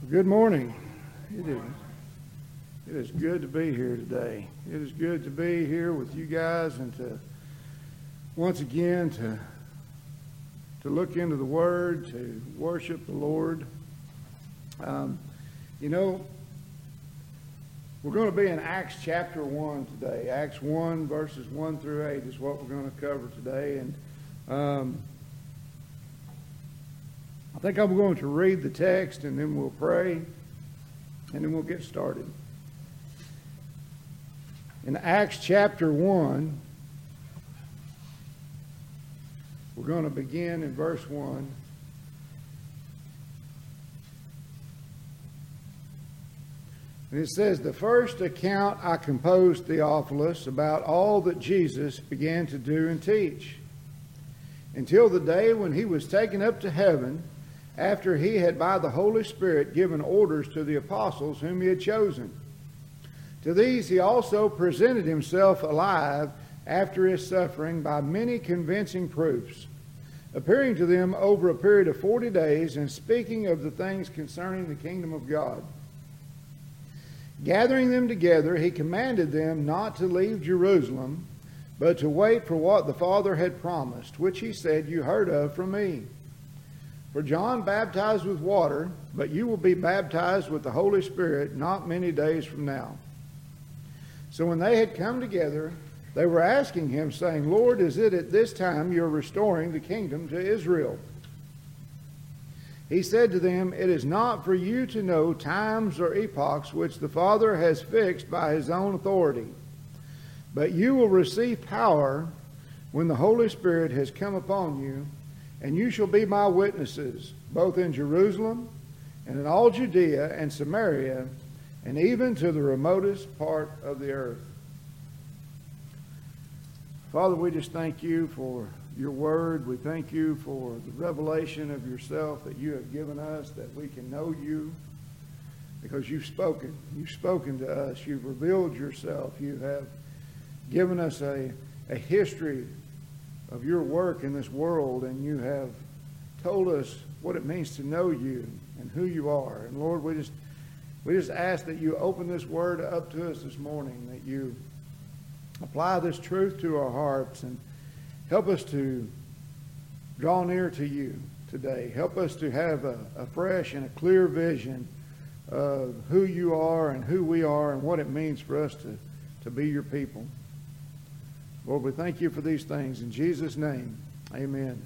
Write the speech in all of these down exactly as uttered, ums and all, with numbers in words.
Good morning. It is, it is good to be here today. It is good to be here with you guys and to once again to to look into the Word, to worship the Lord. Um, you know, we're going to be in Acts chapter one today. Acts one verses one through eight is what we're going to cover today. And um, I think I'm going to read the text and then we'll pray and then we'll get started. In Acts chapter one, we're going to begin in verse one. And it says, "The first account I composed, Theophilus, about all that Jesus began to do and teach, until the day when he was taken up to heaven, after he had by the Holy Spirit given orders to the apostles whom he had chosen. To these he also presented himself alive after his suffering by many convincing proofs, appearing to them over a period of forty days and speaking of the things concerning the kingdom of God. Gathering them together, he commanded them not to leave Jerusalem, but to wait for what the Father had promised, which he said, 'You heard of from me. For John baptized with water, but you will be baptized with the Holy Spirit not many days from now.' So when they had come together, they were asking him, saying, 'Lord, is it at this time you are restoring the kingdom to Israel?' He said to them, 'It is not for you to know times or epochs which the Father has fixed by his own authority, but you will receive power when the Holy Spirit has come upon you, and you shall be my witnesses, both in Jerusalem and in all Judea and Samaria, and even to the remotest part of the earth.'" Father, we just thank you for your word. We thank you for the revelation of yourself that you have given us, that we can know you because you've spoken. You've spoken to us. You've revealed yourself. You have given us a, a history of your work in this world, and you have told us what it means to know you and who you are. And Lord, we just we just ask that you open this word up to us this morning, that you apply this truth to our hearts and help us to draw near to you today. Help us to have a, a fresh and a clear vision of who you are and who we are and what it means for us to, to be your people. Lord, we thank you for these things. In Jesus' name, amen.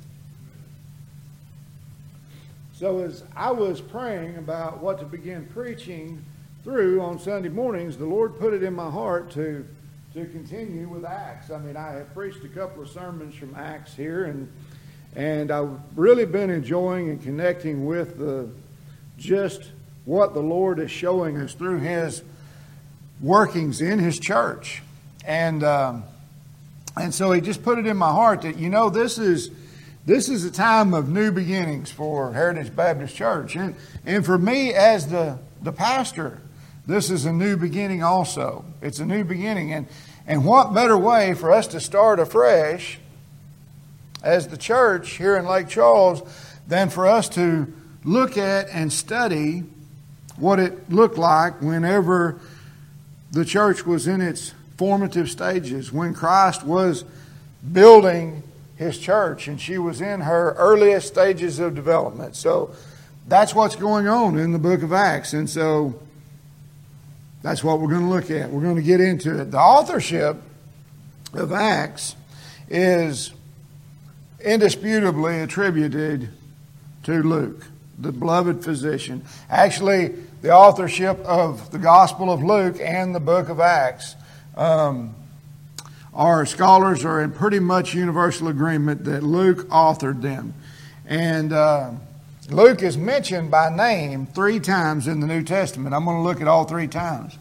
So as I was praying about what to begin preaching through on Sunday mornings, the Lord put it in my heart to, to continue with Acts. I mean, I have preached a couple of sermons from Acts here, and and I've really been enjoying and connecting with the, just what the Lord is showing us through his workings in his church. And um, And so he just put it in my heart that, you know, this is this is a time of new beginnings for Heritage Baptist Church. And and for me as the, the pastor, this is a new beginning also. It's a new beginning. And, and what better way for us to start afresh as the church here in Lake Charles than for us to look at and study what it looked like whenever the church was in its formative stages, when Christ was building his church and she was in her earliest stages of development. So that's what's going on in the book of Acts. And so that's what we're going to look at. We're going to get into it. The authorship of Acts is indisputably attributed to Luke, the beloved physician. Actually, the authorship of the Gospel of Luke and the book of Acts, Um, our scholars are in pretty much universal agreement that Luke authored them. And uh, Luke is mentioned by name three times in the New Testament. I'm going to look at all three times.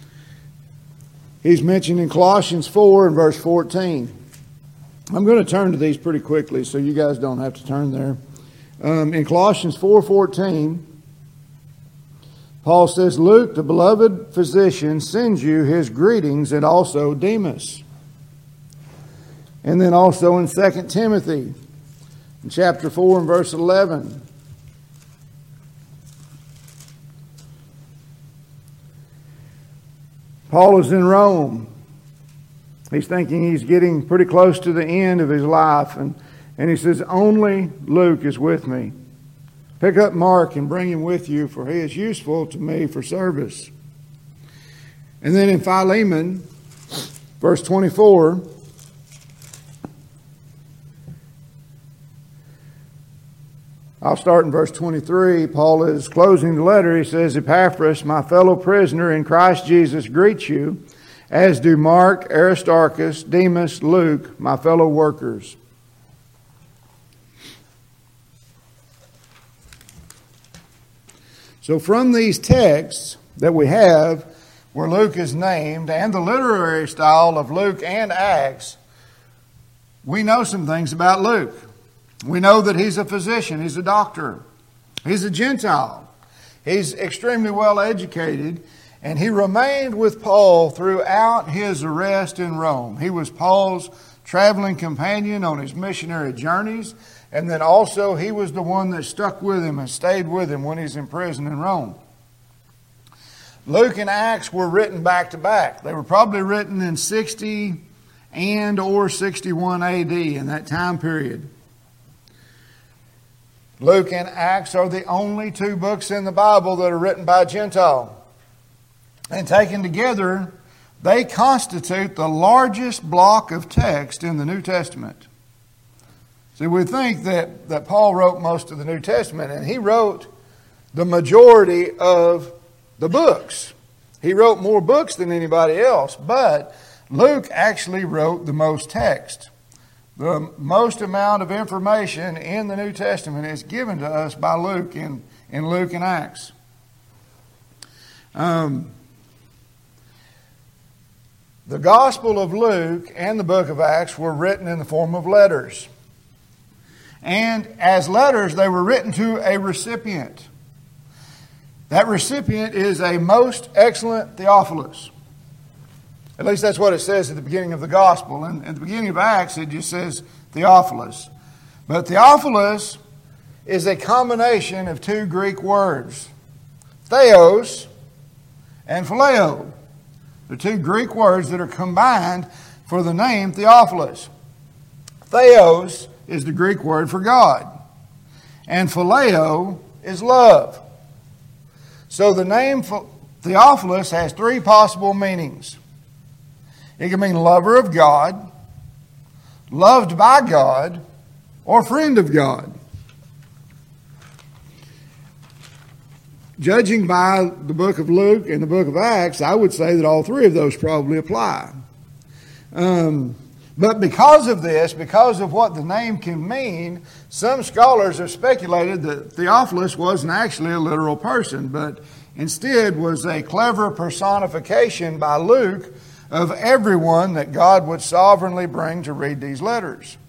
He's mentioned in Colossians four and verse fourteen. I'm going to turn to these pretty quickly so you guys don't have to turn there. Um, in Colossians four fourteen, Paul says, "Luke, the beloved physician, sends you his greetings, and also Demas." And then also in Second Timothy, in chapter four and verse eleven, Paul is in Rome. He's thinking he's getting pretty close to the end of his life. And, and he says, only Luke is with me. Pick up Mark and bring him with you, for he is useful to me for service. And then in Philemon, verse twenty-four, I'll start in verse twenty-three. Paul is closing the letter. He says, Epaphras, my fellow prisoner in Christ Jesus, greets you, as do Mark, Aristarchus, Demas, Luke, my fellow workers. So from these texts that we have, where Luke is named, and the literary style of Luke and Acts, we know some things about Luke. We know that he's a physician, he's a doctor, he's a Gentile, he's extremely well educated, and he remained with Paul throughout his arrest in Rome. He was Paul's traveling companion on his missionary journeys, and then also he was the one that stuck with him and stayed with him when he's in prison in Rome. Luke and Acts were written back to back. They were probably written in sixty and or sixty-one A D in that time period. Luke and Acts are the only two books in the Bible that are written by a Gentile. And taken together, they constitute the largest block of text in the New Testament. See, we think that, that Paul wrote most of the New Testament, and he wrote the majority of the books. He wrote more books than anybody else, but Luke actually wrote the most text. The most amount of information in the New Testament is given to us by Luke in, in Luke and Acts. Um, the Gospel of Luke and the book of Acts were written in the form of letters. And as letters, they were written to a recipient. That recipient is a most excellent Theophilus. At least that's what it says at the beginning of the Gospel. And at the beginning of Acts, it just says Theophilus. But Theophilus is a combination of two Greek words, theos and phileo. They're two Greek words that are combined for the name Theophilus. Theos is the Greek word for God, and phileo is love. So the name Theophilus has three possible meanings. It can mean lover of God, loved by God, or friend of God. Judging by the book of Luke and the book of Acts, I would say that all three of those probably apply. Um, but because of this, because of what the name can mean, some scholars have speculated that Theophilus wasn't actually a literal person, but instead was a clever personification by Luke of everyone that God would sovereignly bring to read these letters.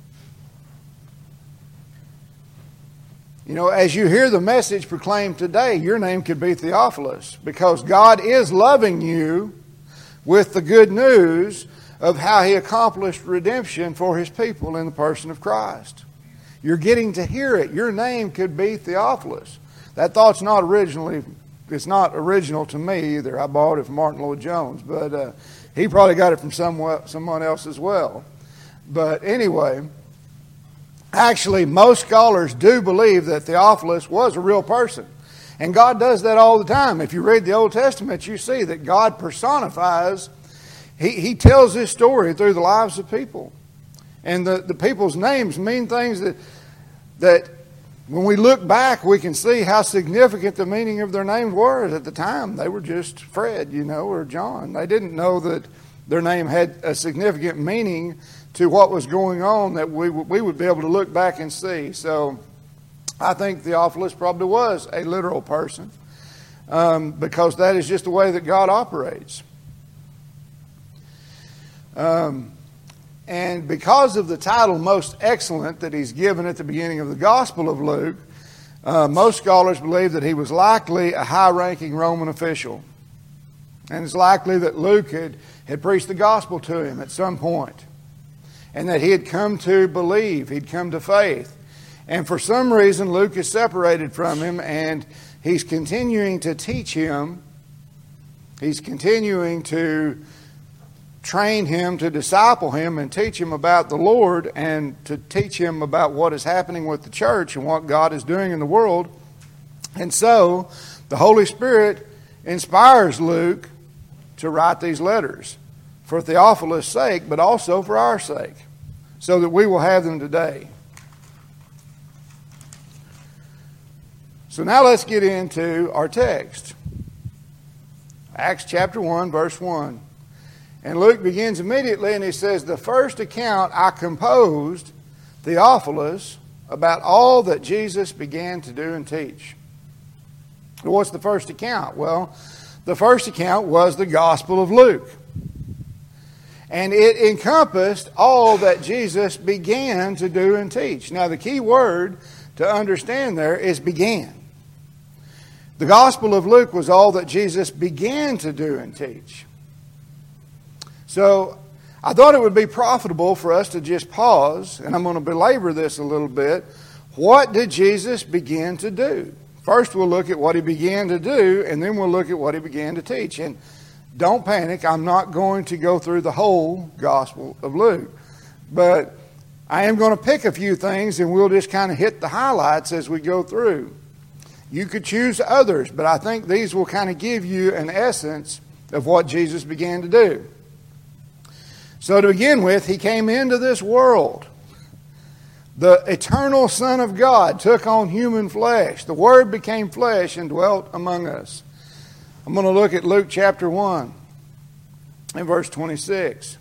You know, as you hear the message proclaimed today, your name could be Theophilus, because God is loving you with the good news of how He accomplished redemption for His people in the person of Christ. You're getting to hear it. Your name could be Theophilus. That thought's not originally, it's not original to me either. I borrowed it from Martin Lloyd-Jones, but uh, he probably got it from someone, someone else as well. But anyway, actually, most scholars do believe that Theophilus was a real person. And God does that all the time. If you read the Old Testament, you see that God personifies, He, he tells this story through the lives of people. And the, the people's names mean things that, that when we look back, we can see how significant the meaning of their names were. At the time, they were just Fred, you know, or John. They didn't know that their name had a significant meaning to what was going on that we, we would be able to look back and see. So I think Theophilus probably was a literal person, um, because that is just the way that God operates. Um, and because of the title Most Excellent that he's given at the beginning of the Gospel of Luke, uh, most scholars believe that he was likely a high-ranking Roman official. And it's likely that Luke had, had preached the gospel to him at some point, and that he had come to believe, he'd come to faith. And for some reason, Luke is separated from him, and he's continuing to teach him. He's continuing to train him, to disciple him, and teach him about the Lord, and to teach him about what is happening with the church and what God is doing in the world. And so, the Holy Spirit inspires Luke to write these letters for Theophilus' sake, but also for our sake, so that we will have them today. So now let's get into our text. Acts chapter one, verse one. And Luke begins immediately, and he says, "The first account I composed, Theophilus, about all that Jesus began to do and teach." What's the first account? Well, the first account was the Gospel of Luke. And it encompassed all that Jesus began to do and teach. Now, the key word to understand there is began. The Gospel of Luke was all that Jesus began to do and teach. So, I thought it would be profitable for us to just pause, and I'm going to belabor this a little bit. What did Jesus begin to do? First, we'll look at what he began to do, and then we'll look at what he began to teach. And don't panic, I'm not going to go through the whole Gospel of Luke. But I am going to pick a few things, and we'll just kind of hit the highlights as we go through. You could choose others, but I think these will kind of give you an essence of what Jesus began to do. So to begin with, he came into this world. The eternal Son of God took on human flesh. The Word became flesh and dwelt among us. I'm going to look at Luke chapter one and verse twenty-six.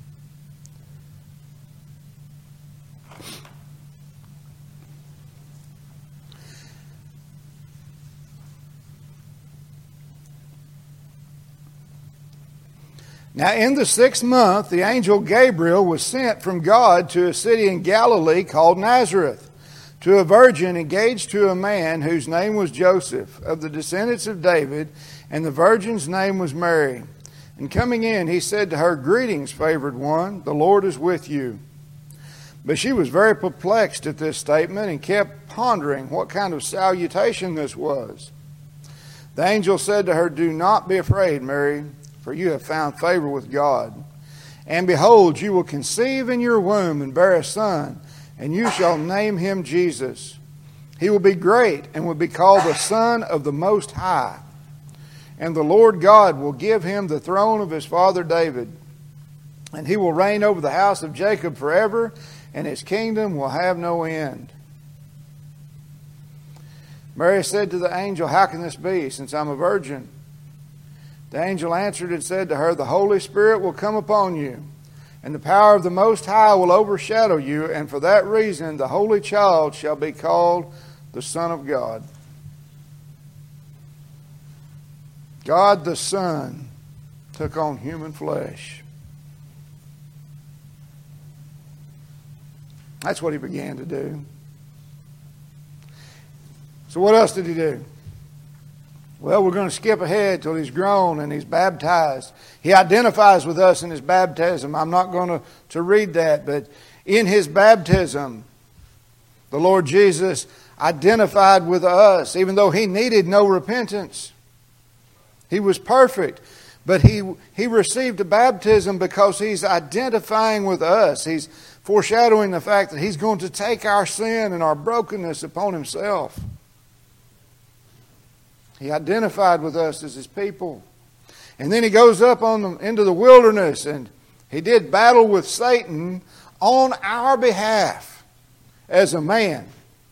Now in the sixth month, the angel Gabriel was sent from God to a city in Galilee called Nazareth, to a virgin engaged to a man whose name was Joseph, of the descendants of David, and the virgin's name was Mary. And coming in, he said to her, "Greetings, favored one, the Lord is with you." But she was very perplexed at this statement and kept pondering what kind of salutation this was. The angel said to her, "Do not be afraid, Mary, for you have found favor with God. And behold, you will conceive in your womb and bear a son, and you shall name him Jesus. He will be great and will be called the Son of the Most High. And the Lord God will give him the throne of his father David. And he will reign over the house of Jacob forever, and his kingdom will have no end." Mary said to the angel, "How can this be, since I'm a virgin?" The angel answered and said to her, "The Holy Spirit will come upon you, and the power of the Most High will overshadow you, and for that reason the Holy Child shall be called the Son of God." God the Son took on human flesh. That's what he began to do. So what else did he do? Well, we're going to skip ahead till he's grown and he's baptized. He identifies with us in his baptism. I'm not going to, to read that, but in his baptism, the Lord Jesus identified with us, even though he needed no repentance. He was perfect, but he, he received a baptism because he's identifying with us. He's foreshadowing the fact that he's going to take our sin and our brokenness upon himself. He identified with us as his people. And then he goes up on the, into the wilderness, and he did battle with Satan on our behalf as a man.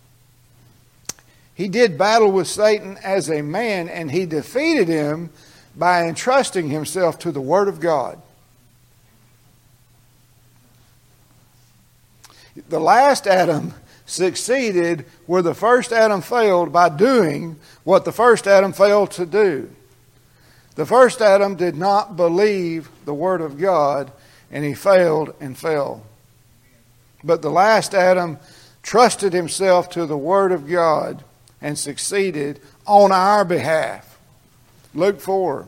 He did battle with Satan as a man, and he defeated him by entrusting himself to the Word of God. The last Adam succeeded where the first Adam failed by doing what the first Adam failed to do. The first Adam did not believe the Word of God, and he failed and fell. But the last Adam trusted himself to the Word of God and succeeded on our behalf. Luke four.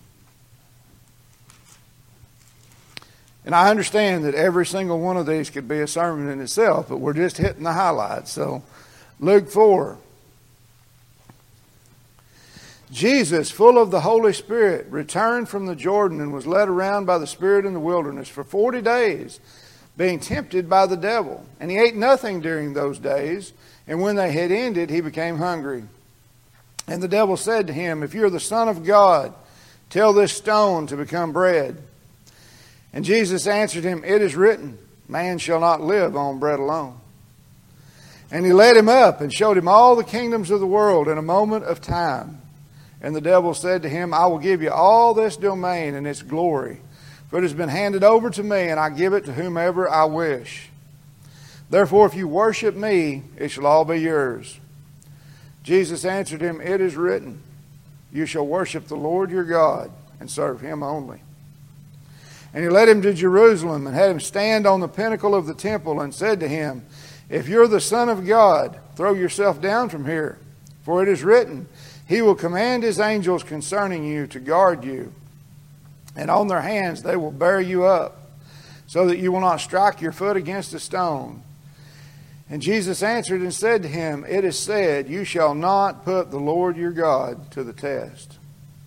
And I understand that every single one of these could be a sermon in itself, but we're just hitting the highlights. So, Luke four. Jesus, full of the Holy Spirit, returned from the Jordan and was led around by the Spirit in the wilderness for forty days, being tempted by the devil. And he ate nothing during those days, and when they had ended, he became hungry. And the devil said to him, "If you are the Son of God, tell this stone to become bread." And Jesus answered him, "It is written, man shall not live on bread alone." And he led him up and showed him all the kingdoms of the world in a moment of time. And the devil said to him, "I will give you all this domain and its glory, for it has been handed over to me, and I give it to whomever I wish. Therefore, if you worship me, it shall all be yours." Jesus answered him, "It is written, you shall worship the Lord your God and serve him only." And he led him to Jerusalem and had him stand on the pinnacle of the temple and said to him, "If you're the Son of God, throw yourself down from here, for it is written, he will command his angels concerning you to guard you, and on their hands they will bear you up, so that you will not strike your foot against a stone." And Jesus answered and said to him, "It is said, you shall not put the Lord your God to the test."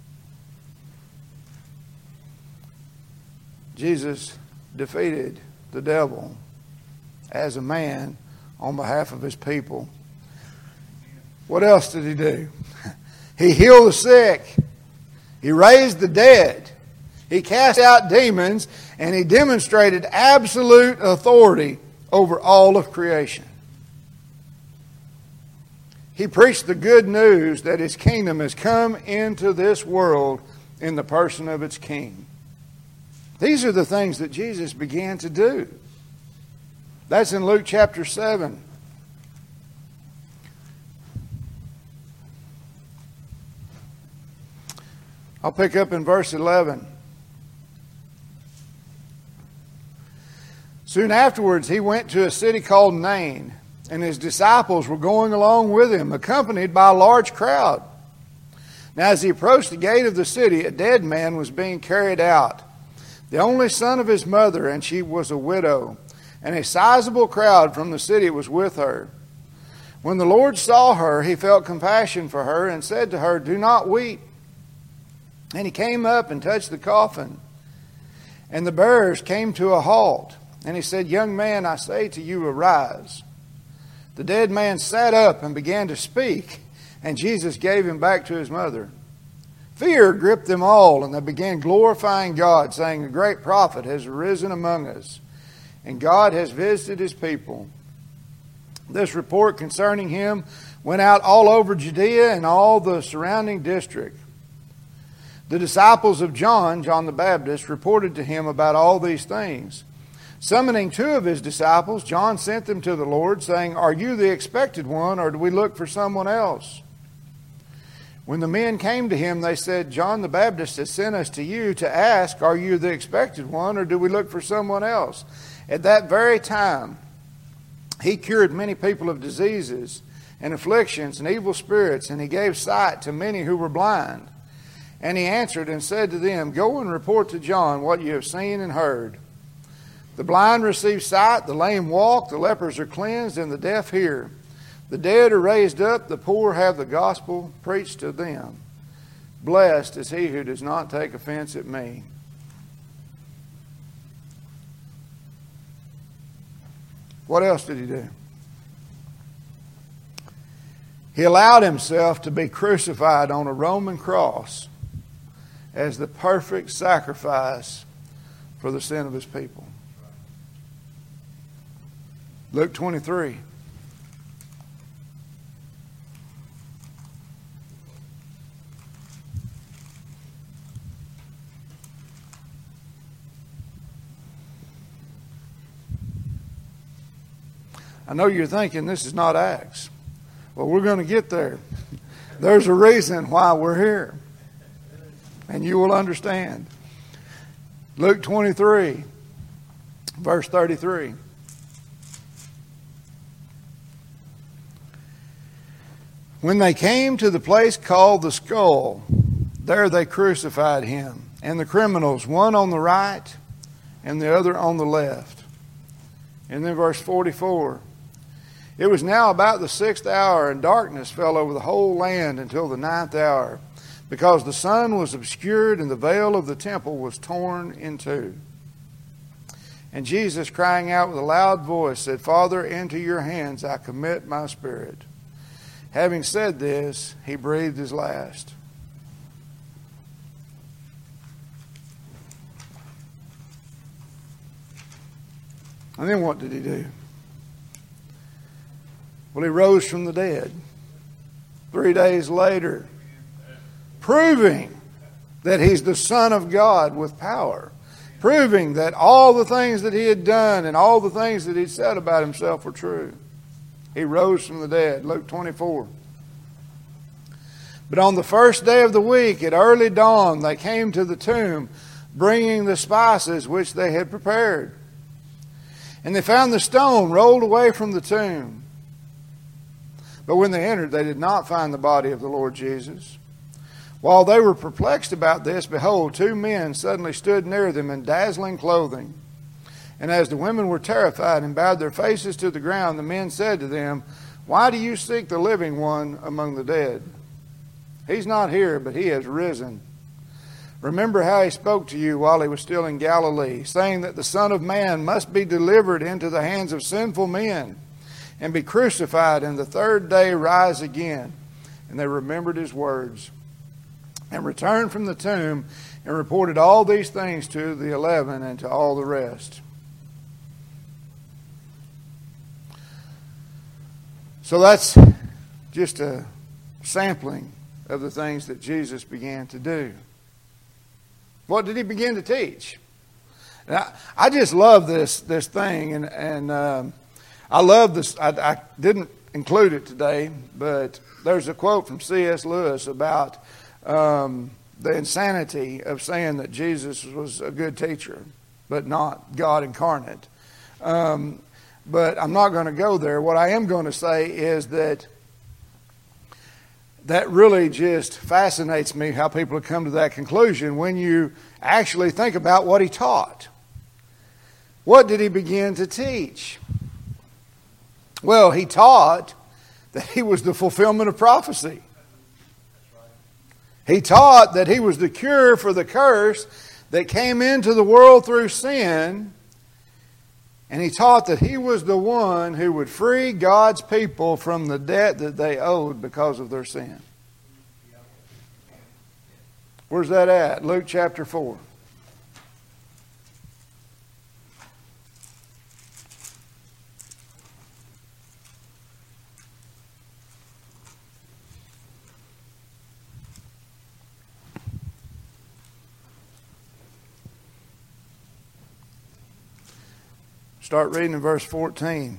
Jesus defeated the devil as a man on behalf of his people. What else did he do? He healed the sick. He raised the dead. He cast out demons, and he demonstrated absolute authority over all of creation. He preached the good news that his kingdom has come into this world in the person of its king. These are the things that Jesus began to do. That's in Luke chapter seven. I'll pick up in verse eleven. Soon afterwards, he went to a city called Nain, and his disciples were going along with him, accompanied by a large crowd. Now, as he approached the gate of the city, a dead man was being carried out, the only son of his mother, and she was a widow, and a sizable crowd from the city was with her. When the Lord saw her, he felt compassion for her and said to her, "Do not weep." And he came up and touched the coffin, and the bearers came to a halt. And he said, "Young man, I say to you, arise." The dead man sat up and began to speak, and Jesus gave him back to his mother. Fear gripped them all, and they began glorifying God, saying, "A great prophet has arisen among us, and God has visited his people." This report concerning him went out all over Judea and all the surrounding district. The disciples of John, John the Baptist, reported to him about all these things. Summoning two of his disciples, John sent them to the Lord, saying, "Are you the expected one, or do we look for someone else?" When the men came to him, they said, "John the Baptist has sent us to you to ask, are you the expected one, or do we look for someone else?" At that very time, he cured many people of diseases and afflictions and evil spirits, and he gave sight to many who were blind. And he answered and said to them, "Go and report to John what you have seen and heard. The blind receive sight, the lame walk, the lepers are cleansed, and the deaf hear. The dead are raised up, the poor have the gospel preached to them. Blessed is he who does not take offense at me." What else did he do? He allowed himself to be crucified on a Roman cross as the perfect sacrifice for the sin of his people. Luke twenty-three. I know you're thinking this is not Acts. Well, we're going to get there. There's a reason why we're here, and you will understand. Luke twenty-three, verse thirty-three. When they came to the place called the Skull, there they crucified him, and the criminals, one on the right and the other on the left. And then verse forty-four. It was now about the sixth hour, and darkness fell over the whole land until the ninth hour. because the sun was obscured and the veil of the temple was torn in two. And Jesus, crying out with a loud voice, said, Father, into your hands I commit my spirit. Having said this, he breathed his last. And then what did he do? Well, he rose from the dead three days later, proving that he's the Son of God with power, proving that all the things that he had done and all the things that he'd said about himself were true. He rose from the dead, Luke twenty-four. But on the first day of the week, at early dawn, they came to the tomb, bringing the spices which they had prepared. And they found the stone rolled away from the tomb. But when they entered, they did not find the body of the Lord Jesus. While they were perplexed about this, behold, two men suddenly stood near them in dazzling clothing. And as the women were terrified and bowed their faces to the ground, the men said to them, Why do you seek the living one among the dead? He's not here, but he has risen. Remember how he spoke to you while he was still in Galilee, saying that the Son of Man must be delivered into the hands of sinful men and be crucified, and the third day rise again. And they remembered his words and returned from the tomb and reported all these things to the eleven and to all the rest. So that's just a sampling of the things that Jesus began to do. What did he begin to teach? And I, I just love this this thing, and and um, I love this. I, I didn't include it today, but there's a quote from C S Lewis about um, the insanity of saying that Jesus was a good teacher, but not God incarnate. Um, but I'm not going to go there. What I am going to say is that that really just fascinates me, how people have come to that conclusion when you actually think about what he taught. What did he begin to teach? Well, he taught that he was the fulfillment of prophecy. He taught that he was the cure for the curse that came into the world through sin. And he taught that he was the one who would free God's people from the debt that they owed because of their sin. Where's that at? Luke chapter four. Start reading in verse fourteen.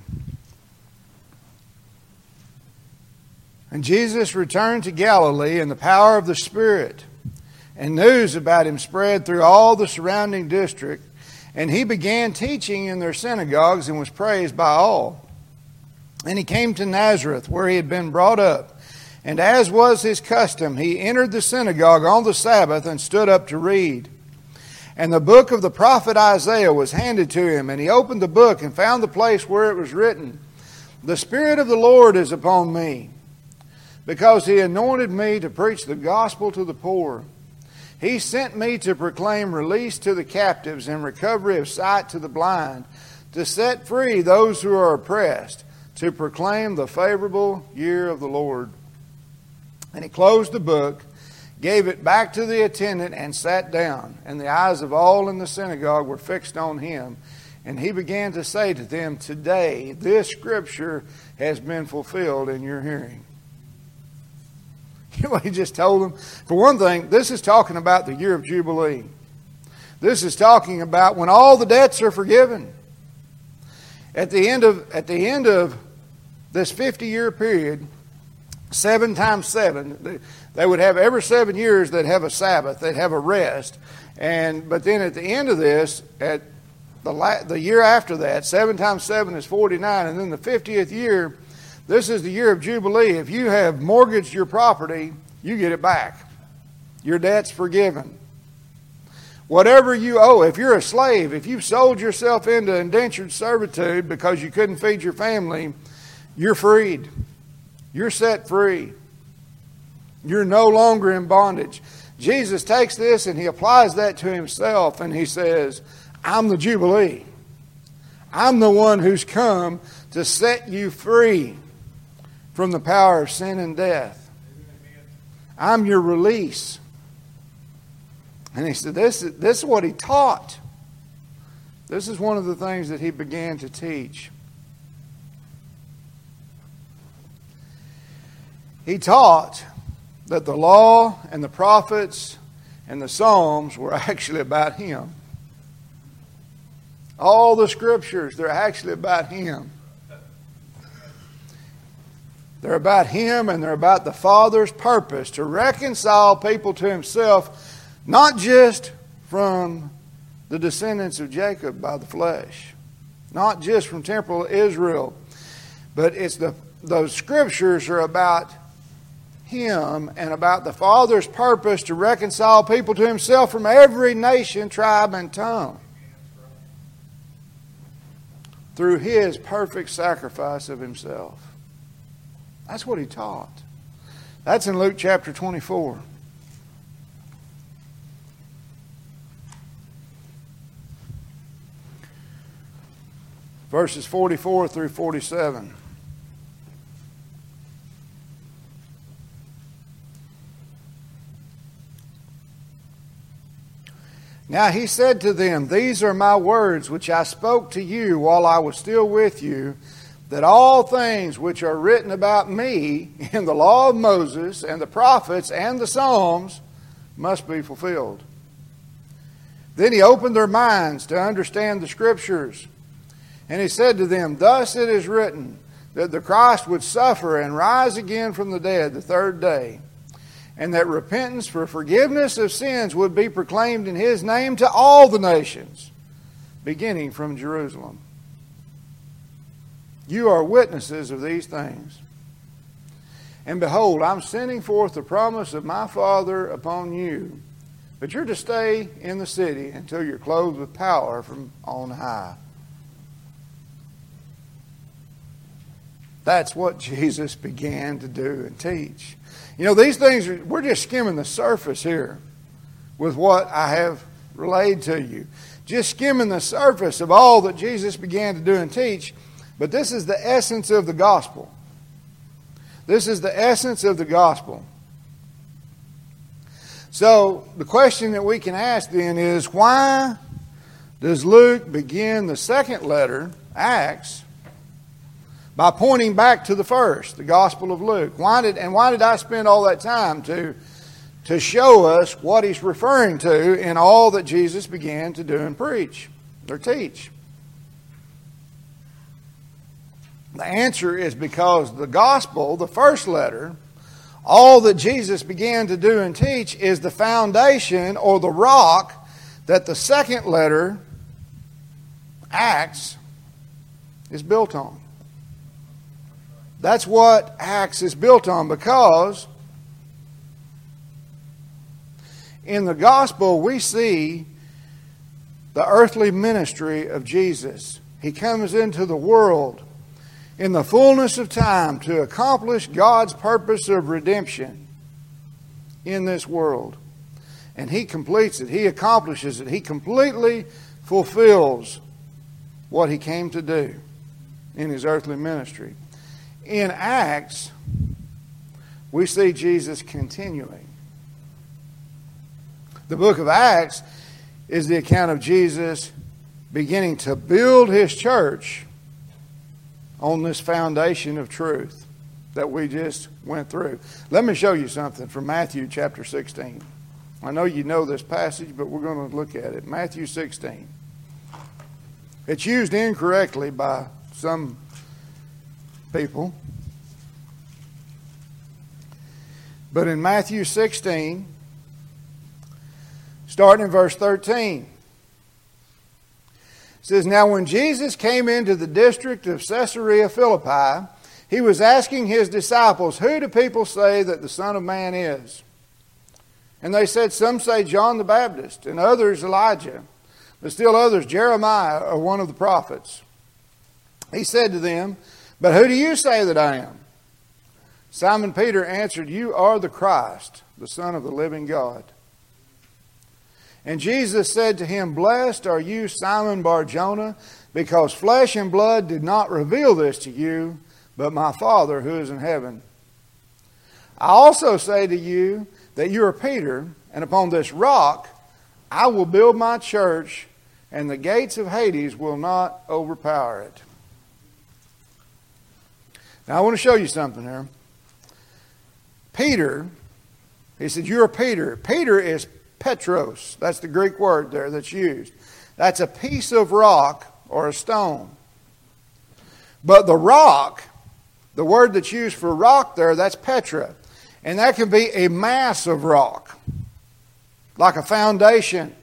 And Jesus returned to Galilee in the power of the Spirit, and news about him spread through all the surrounding district, and he began teaching in their synagogues and was praised by all. And he came to Nazareth, where he had been brought up, and as was his custom, he entered the synagogue on the Sabbath and stood up to read. And the book of the prophet Isaiah was handed to him, and he opened the book and found the place where it was written, The Spirit of the Lord is upon me, because he anointed me to preach the gospel to the poor. He sent me to proclaim release to the captives and recovery of sight to the blind, to set free those who are oppressed, to proclaim the favorable year of the Lord. And he closed the book, gave it back to the attendant, and sat down. And the eyes of all in the synagogue were fixed on him. And he began to say to them, Today this scripture has been fulfilled in your hearing. You know what he just told them? For one thing, this is talking about the year of Jubilee. This is talking about when all the debts are forgiven. At the end of, at the end of this fifty-year period, seven times seven, they would have every seven years they'd have a Sabbath, they'd have a rest. And but then at the end of this, at the la- the year after that, seven times seven is forty-nine, and then the fiftieth year, this is the year of Jubilee. If you have mortgaged your property, you get it back. Your debt's forgiven. Whatever you owe, if you're a slave, if you've sold yourself into indentured servitude because you couldn't feed your family, you're freed. You're set free. You're no longer in bondage. Jesus takes this and he applies that to himself, and he says, I'm the Jubilee. I'm the one who's come to set you free from the power of sin and death. I'm your release. And he said, this, this is what he taught. This is one of the things that he began to teach. He taught that the law and the prophets and the Psalms were actually about him. All the scriptures, they're actually about him. They're about him, and they're about the Father's purpose to reconcile people to himself, not just from the descendants of Jacob by the flesh, not just from temporal Israel, but it's the those scriptures are about him and about the Father's purpose to reconcile people to himself from every nation, tribe, and tongue through his perfect sacrifice of himself. That's what he taught. That's in Luke chapter twenty-four. Verses forty-four through forty-seven. Now he said to them, these are my words which I spoke to you while I was still with you, that all things which are written about me in the law of Moses and the prophets and the Psalms must be fulfilled. Then he opened their minds to understand the scriptures. And he said to them, thus it is written, that the Christ would suffer and rise again from the dead the third day, and that repentance for forgiveness of sins would be proclaimed in his name to all the nations, beginning from Jerusalem. You are witnesses of these things. And behold, I'm sending forth the promise of my Father upon you, but you're to stay in the city until you're clothed with power from on high. That's what Jesus began to do and teach. You know, these things, are, we're just skimming the surface here with what I have relayed to you. Just skimming the surface of all that Jesus began to do and teach. But this is the essence of the gospel. This is the essence of the gospel. So, the question that we can ask then is, why does Luke begin the second letter, Acts, by pointing back to the first, the Gospel of Luke? Why did and why did I spend all that time to, to show us what he's referring to in all that Jesus began to do and preach or teach? The answer is because the Gospel, the first letter, all that Jesus began to do and teach is the foundation or the rock that the second letter, Acts, is built on. That's what Acts is built on, because in the gospel we see the earthly ministry of Jesus. He comes into the world in the fullness of time to accomplish God's purpose of redemption in this world. And he completes it. He accomplishes it. He completely fulfills what he came to do in his earthly ministry. In Acts, we see Jesus continuing. The book of Acts is the account of Jesus beginning to build his church on this foundation of truth that we just went through. Let me show you something from Matthew chapter sixteen. I know you know this passage, but we're going to look at it. Matthew sixteen. It's used incorrectly by some people. But in Matthew sixteen, starting in verse thirteen, it says, now when Jesus came into the district of Caesarea Philippi, he was asking his disciples, who do people say that the Son of Man is? And they said, some say John the Baptist, and others Elijah, but still others Jeremiah or one of the prophets. He said to them, but who do you say that I am? Simon Peter answered, "You are the Christ, the Son of the living God." And Jesus said to him, "Blessed are you, Simon Bar-Jonah, because flesh and blood did not reveal this to you, but my Father who is in heaven. I also say to you that you are Peter, and upon this rock I will build my church, and the gates of Hades will not overpower it." Now I want to show you something here. Peter, he said, "You're Peter." Peter is Petros. That's the Greek word there that's used. That's a piece of rock or a stone. But the rock, the word that's used for rock there, that's Petra. And that can be a mass of rock, like a foundation.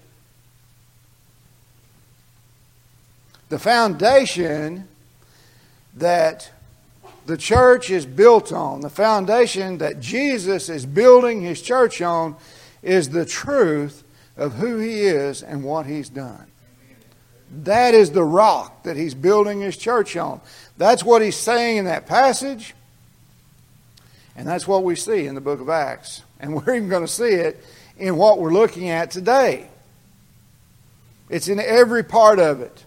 The foundation that the church is built on, the foundation that Jesus is building His church on, is the truth of who He is and what He's done. That is the rock that He's building His church on. That's what He's saying in that passage. And that's what we see in the book of Acts. And we're even going to see it in what we're looking at today. It's in every part of it.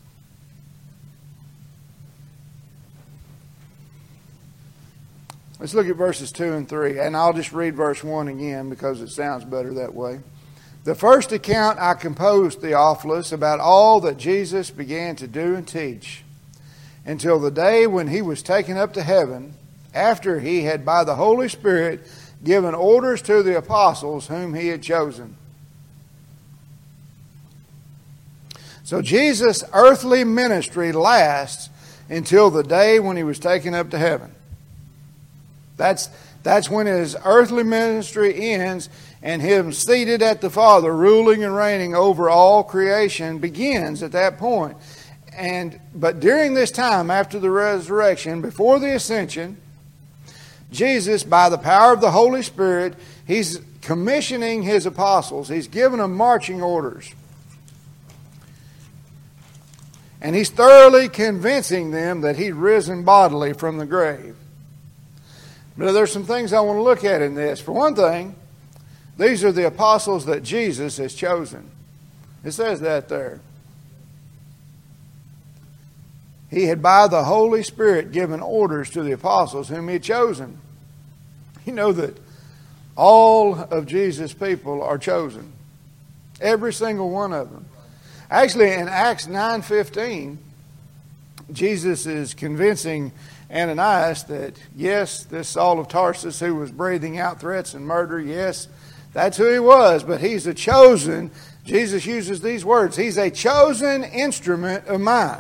Let's look at verses two and three. And I'll just read verse one again because it sounds better that way. "The first account I composed, Theophilus, about all that Jesus began to do and teach, until the day when He was taken up to heaven, after He had by the Holy Spirit given orders to the apostles whom He had chosen." So Jesus' earthly ministry lasts until the day when He was taken up to heaven. That's, that's when His earthly ministry ends, and Him seated at the Father, ruling and reigning over all creation, begins at that point. And but during this time, after the resurrection, before the ascension, Jesus, by the power of the Holy Spirit, He's commissioning His apostles. He's given them marching orders. And He's thoroughly convincing them that He'd risen bodily from the grave. But there's some things I want to look at in this. For one thing, these are the apostles that Jesus has chosen. It says that there. He had by the Holy Spirit given orders to the apostles whom He had chosen. You know that all of Jesus' people are chosen. Every single one of them. Actually, in Acts nine fifteen, Jesus is convincing Ananias that, yes, this Saul of Tarsus who was breathing out threats and murder, yes, that's who he was, but he's a chosen, Jesus uses these words, he's a chosen instrument of mine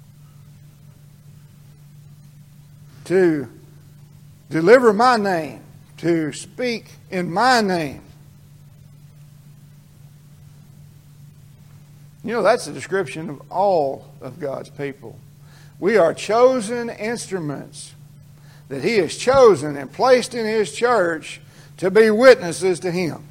to deliver my name, to speak in my name. You know, that's a description of all of God's people. We are chosen instruments that He has chosen and placed in His church to be witnesses to Him.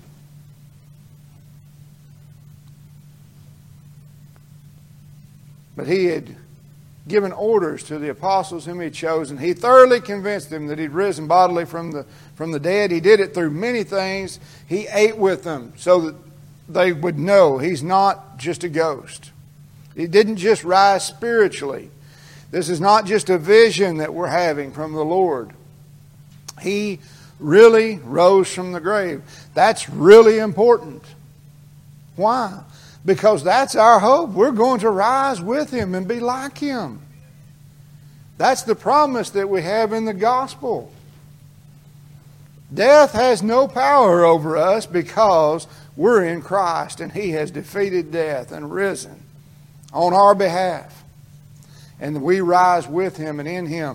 But He had given orders to the apostles whom He had chosen. He thoroughly convinced them that He'd risen bodily from the, from the dead. He did it through many things. He ate with them so that they would know He's not just a ghost. He didn't just rise spiritually. This is not just a vision that we're having from the Lord. He really rose from the grave. That's really important. Why? Because that's our hope. We're going to rise with Him and be like Him. That's the promise that we have in the gospel. Death has no power over us because we're in Christ and He has defeated death and risen on our behalf. And we rise with Him and in Him.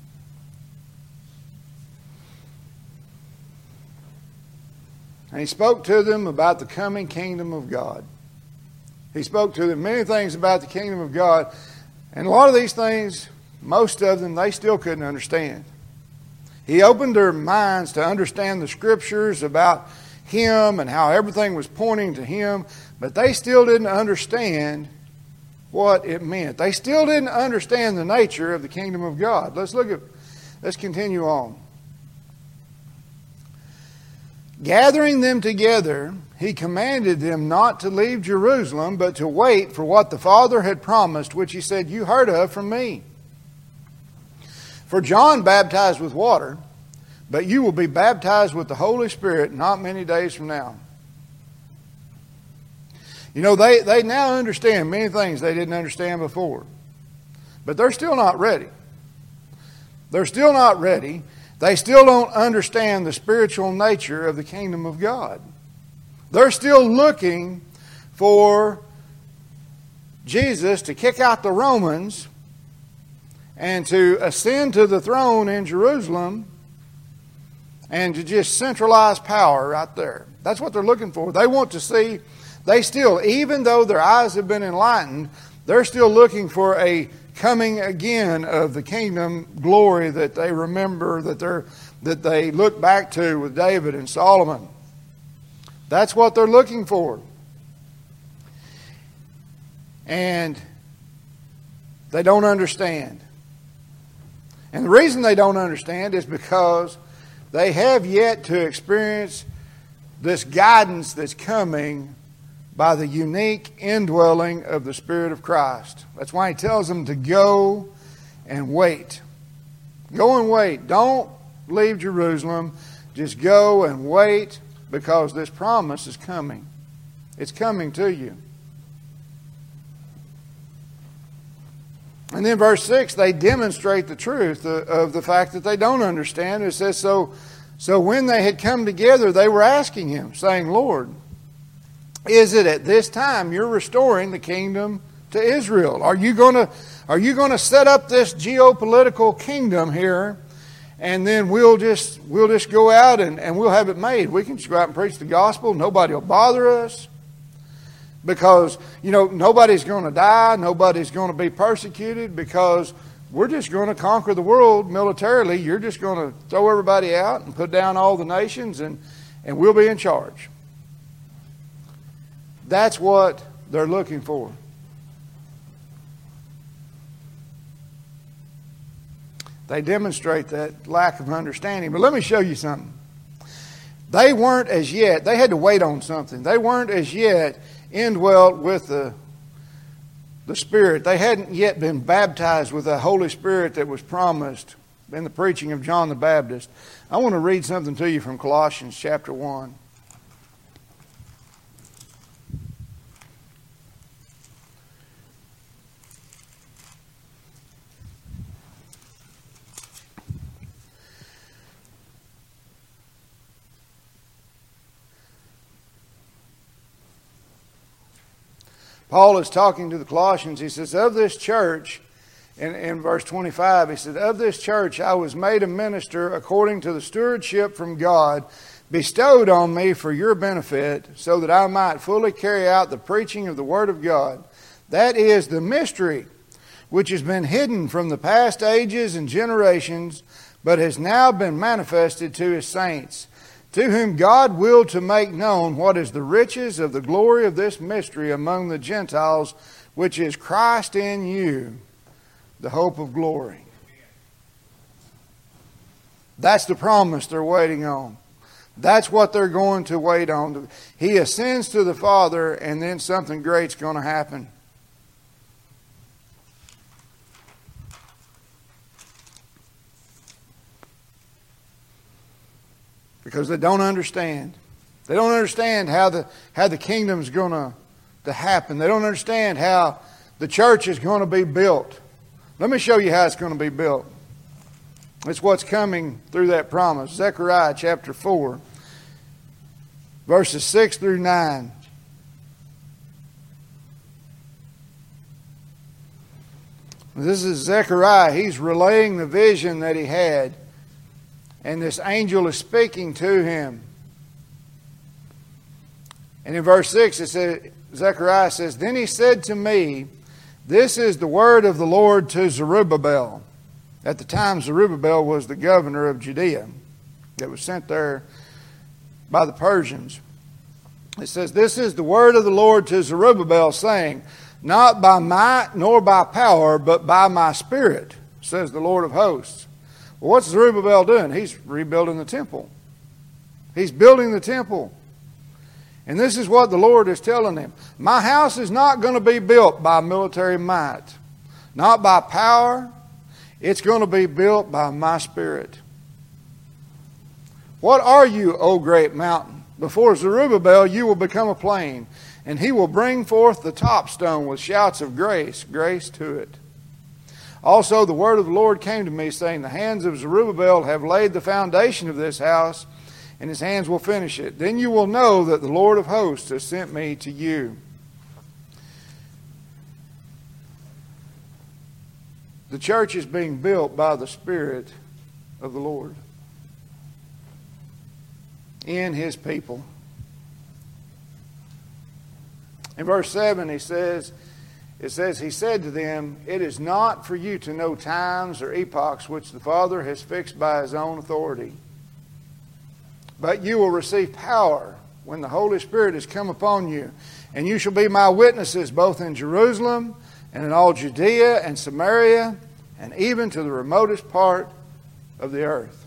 And He spoke to them about the coming kingdom of God. He spoke to them many things about the kingdom of God. And a lot of these things, most of them, they still couldn't understand. He opened their minds to understand the Scriptures about Him and how everything was pointing to Him. But they still didn't understand what it meant. They still didn't understand the nature of the kingdom of God. Let's look at, let's continue on. Gathering them together, he commanded them not to leave Jerusalem, but to wait for what the Father had promised, which he said, you heard of from me. For John baptized with water, but you will be baptized with the Holy Spirit not many days from now. You know, they, they now understand many things they didn't understand before. But they're still not ready. They're still not ready. They still don't understand the spiritual nature of the kingdom of God. They're still looking for Jesus to kick out the Romans and to ascend to the throne in Jerusalem and to just centralize power right there. That's what they're looking for. They want to see, they still, even though their eyes have been enlightened, they're still looking for a coming again of the kingdom glory that they remember, that they're that they look back to with David and Solomon. That's what they're looking for. And they don't understand. And the reason they don't understand is because they have yet to experience this guidance that's coming by the unique indwelling of the Spirit of Christ. That's why he tells them to go and wait. Go and wait. Don't leave Jerusalem. Just go and wait, because this promise is coming. It's coming to you. And then verse six, they demonstrate the truth of the fact that they don't understand. It says, so, so when they had come together, they were asking him, saying, Lord, is it at this time you're restoring the kingdom to Israel? Are you going to, are you going to set up this geopolitical kingdom here, and then we'll just we'll just go out and, and we'll have it made? We can just go out and preach the gospel. Nobody will bother us. Because, you know, nobody's going to die. Nobody's going to be persecuted, because we're just going to conquer the world militarily. You're just going to throw everybody out and put down all the nations, and, and we'll be in charge. That's what they're looking for. They demonstrate that lack of understanding. But let me show you something. They weren't as yet, they had to wait on something. They weren't as yet indwelt with the, the Spirit. They hadn't yet been baptized with the Holy Spirit that was promised in the preaching of John the Baptist. I want to read something to you from Colossians chapter one. Paul is talking to the Colossians. He says, of this church, in, in verse twenty-five, he said, of this church I was made a minister according to the stewardship from God bestowed on me for your benefit, so that I might fully carry out the preaching of the Word of God. That is the mystery which has been hidden from the past ages and generations, but has now been manifested to His saints, to whom God willed to make known what is the riches of the glory of this mystery among the Gentiles, which is Christ in you, the hope of glory. That's the promise they're waiting on. That's what they're going to wait on. He ascends to the Father, and then something great's going to happen. Because they don't understand. They don't understand how the how the kingdom's going to, to happen. They don't understand how the church is going to be built. Let me show you how it's going to be built. It's what's coming through that promise. Zechariah chapter four, verses six through nine. This is Zechariah. He's relaying the vision that he had. And this angel is speaking to him. And in verse six, it says, Zechariah says, then he said to me, this is the word of the Lord to Zerubbabel. At the time, Zerubbabel was the governor of Judea that was sent there by the Persians. It says, this is the word of the Lord to Zerubbabel, saying, not by might nor by power, but by my Spirit, says the Lord of hosts. Well, what's Zerubbabel doing? He's rebuilding the temple. He's building the temple. And this is what the Lord is telling him. My house is not going to be built by military might, not by power. It's going to be built by my Spirit. What are you, O great mountain? Before Zerubbabel you will become a plain, and he will bring forth the top stone with shouts of grace, grace to it. Also the word of the Lord came to me, saying, the hands of Zerubbabel have laid the foundation of this house, and his hands will finish it. Then you will know that the Lord of hosts has sent me to you. The church is being built by the Spirit of the Lord in His people. In verse seven, he says, it says, He said to them, it is not for you to know times or epochs which the Father has fixed by His own authority. But you will receive power when the Holy Spirit has come upon you, and you shall be my witnesses both in Jerusalem and in all Judea and Samaria, and even to the remotest part of the earth.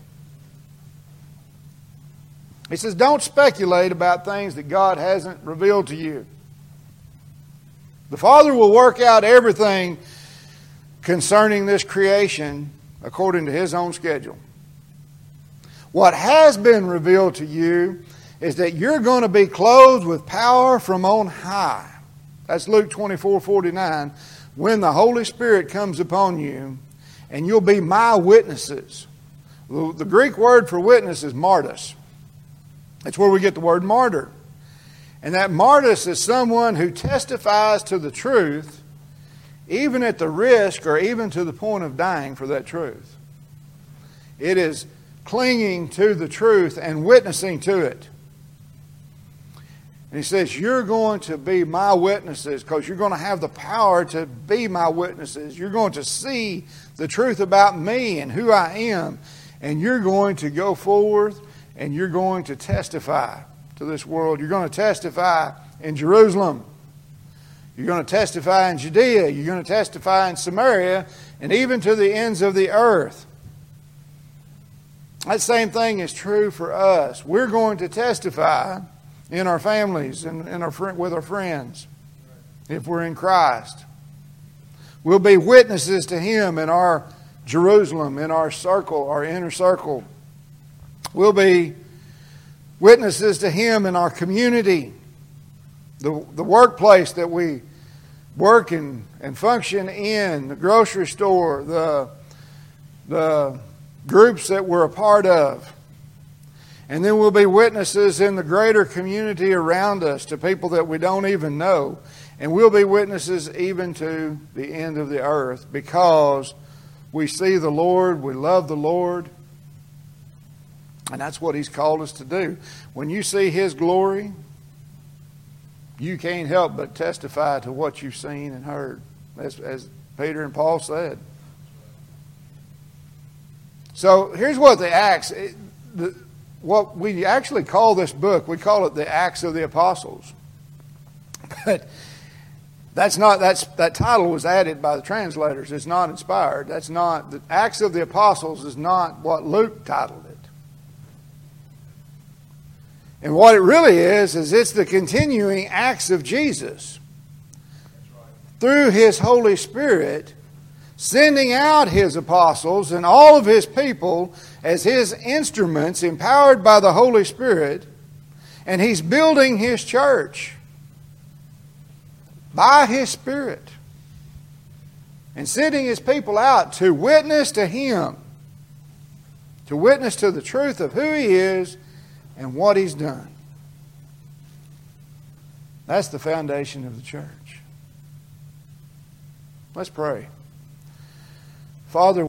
He says, don't speculate about things that God hasn't revealed to you. The Father will work out everything concerning this creation according to His own schedule. What has been revealed to you is that you're going to be clothed with power from on high. That's Luke twenty-four forty-nine. When the Holy Spirit comes upon you, and you'll be my witnesses. The Greek word for witness is martyrs. That's where we get the word martyr. And that martyrs is someone who testifies to the truth, even at the risk or even to the point of dying for that truth. It is clinging to the truth and witnessing to it. And he says, you're going to be my witnesses because you're going to have the power to be my witnesses. You're going to see the truth about me and who I am. And you're going to go forward and you're going to testify to this world. You're going to testify in Jerusalem. You're going to testify in Judea. You're going to testify in Samaria and even to the ends of the earth. That same thing is true for us. We're going to testify in our families and in our, with our friends if we're in Christ. We'll be witnesses to Him in our Jerusalem, in our circle, our inner circle. We'll be witnesses to Him in our community, the, the workplace that we work and, and function in, the grocery store, the, the groups that we're a part of. And then we'll be witnesses in the greater community around us to people that we don't even know. And we'll be witnesses even to the end of the earth because we see the Lord, we love the Lord. And that's what He's called us to do. When you see His glory, you can't help but testify to what you've seen and heard, as, as Peter and Paul said. So here's what the Acts, the, what we actually call this book, we call it the Acts of the Apostles. But that's not, that's, that title was added by the translators. It's not inspired. That's not, the Acts of the Apostles is not what Luke titled it. And what it really is, is it's the continuing acts of Jesus through His Holy Spirit, sending out His apostles and all of His people as His instruments empowered by the Holy Spirit, and He's building His church by His Spirit and sending His people out to witness to Him, to witness to the truth of who He is and what He's done. That's the foundation of the church. Let's pray. Father,